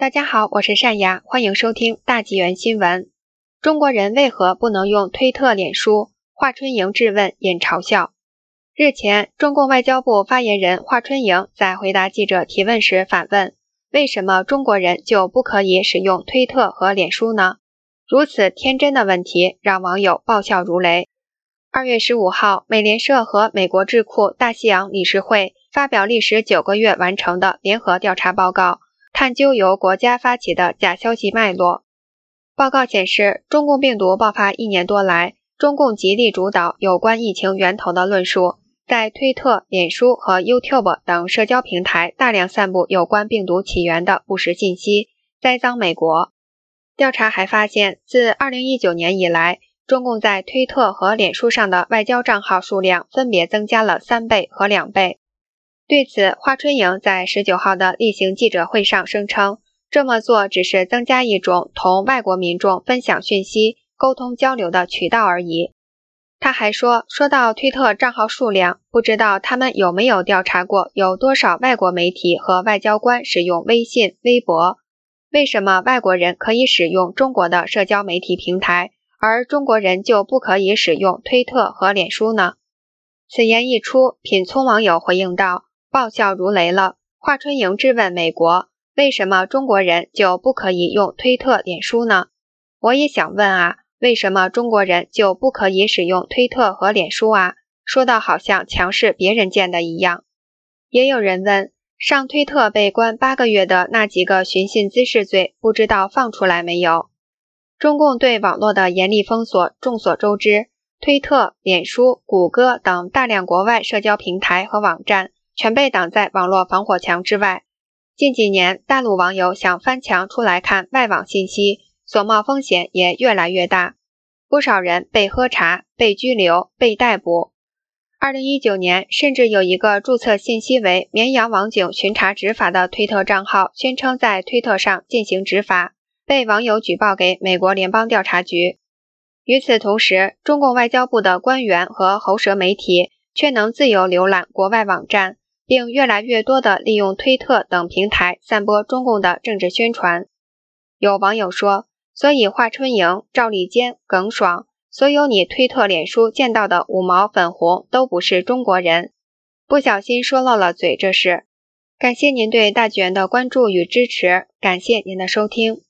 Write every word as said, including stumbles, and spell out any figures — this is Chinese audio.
大家好，我是善雅，欢迎收听大纪元新闻。中国人为何不能用推特、脸书？华春莹质问引嘲笑。日前，中共外交部发言人华春莹在回答记者提问时反问：为什么中国人就不可以使用推特和脸书呢？如此天真的问题让网友爆笑如雷。二月十五号，美联社和美国智库大西洋理事会发表历时九个月完成的联合调查报告，探究由国家发起的假消息脉络。报告显示，中共病毒爆发一年多来，中共极力主导有关疫情源头的论述，在推特、脸书和 YouTube 等社交平台大量散布有关病毒起源的不实信息，栽赃美国。调查还发现，自二零一九年以来，中共在推特和脸书上的外交账号数量分别增加了三倍和两倍。对此，华春莹在十九号的例行记者会上声称，这么做只是增加一种同外国民众分享讯息、沟通交流的渠道而已。他还说，说到推特账号数量，不知道他们有没有调查过有多少外国媒体和外交官使用微信、微博？为什么外国人可以使用中国的社交媒体平台，而中国人就不可以使用推特和脸书呢？此言一出，品聪网友回应道：爆笑如雷了。华春莹质问美国，为什么中国人就不可以用推特、脸书呢？我也想问啊，为什么中国人就不可以使用推特和脸书啊？说到好像强势别人建的一样。也有人问，上推特被关八个月的那几个寻衅滋事罪，不知道放出来没有？中共对网络的严厉封锁众所周知，推特、脸书、谷歌等大量国外社交平台和网站全被挡在网络防火墙之外。近几年，大陆网友想翻墙出来看外网信息，所冒风险也越来越大，不少人被喝茶、被拘留、被逮捕。二零一九年，甚至有一个注册信息为绵阳网警巡查执法的推特账号，宣称在推特上进行执法，被网友举报给美国联邦调查局。与此同时，中共外交部的官员和喉舌媒体却能自由浏览国外网站，并越来越多地利用推特等平台散播中共的政治宣传。有网友说，所以华春莹、赵立坚、耿爽，所有你推特、脸书见到的五毛粉红都不是中国人。不小心说漏了嘴这事。感谢您对大纪元的关注与支持，感谢您的收听。